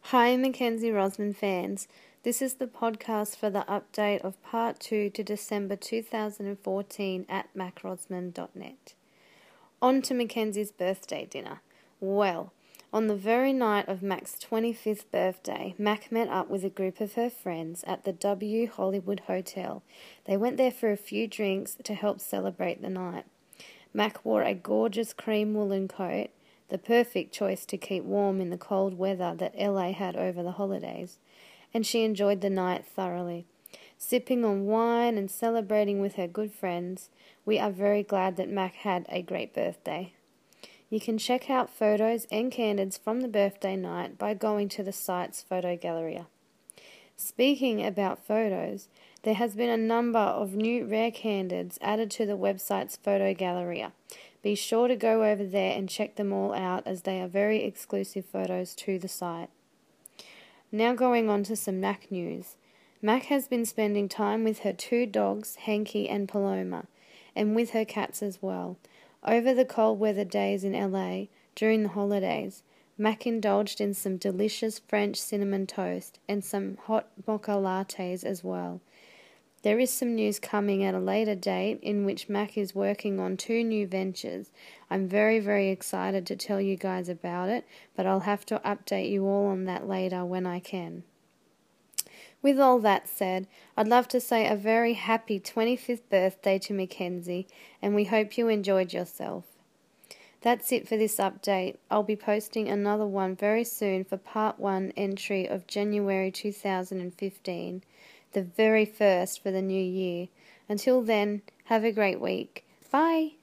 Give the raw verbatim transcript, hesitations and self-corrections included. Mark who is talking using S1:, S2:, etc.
S1: Hi Mackenzie Rosman fans, this is the podcast for the update of part two to December two thousand fourteen at mac rosman dot net. On to Mackenzie's birthday dinner. Well, on the very night of Mac's twenty-fifth birthday, Mac met up with a group of her friends at the W Hollywood Hotel. They went there for a few drinks to help celebrate the night. Mac wore a gorgeous cream woolen coat, the perfect choice to keep warm in the cold weather that L A had over the holidays, and she enjoyed the night thoroughly. Sipping on wine and celebrating with her good friends, we are very glad that Mac had a great birthday. You can check out photos and candids from the birthday night by going to the site's photo gallery. Speaking about photos, there has been a number of new rare candids added to the website's photo gallery. Be sure to go over there and check them all out, as they are very exclusive photos to the site. Now going on to some Mac news. Mac has been spending time with her two dogs, Hanky and Paloma, and with her cats as well. Over the cold weather days in L A during the holidays, Mac indulged in some delicious French cinnamon toast and some hot mocha lattes as well. There is some news coming at a later date in which Mac is working on two new ventures. I'm very, very excited to tell you guys about it, but I'll have to update you all on that later when I can. With all that said, I'd love to say a very happy twenty-fifth birthday to Mackenzie, and we hope you enjoyed yourself. That's it for this update. I'll be posting another one very soon for part one entry of January two thousand fifteen. The very first for the new year. Until then, have a great week. Bye!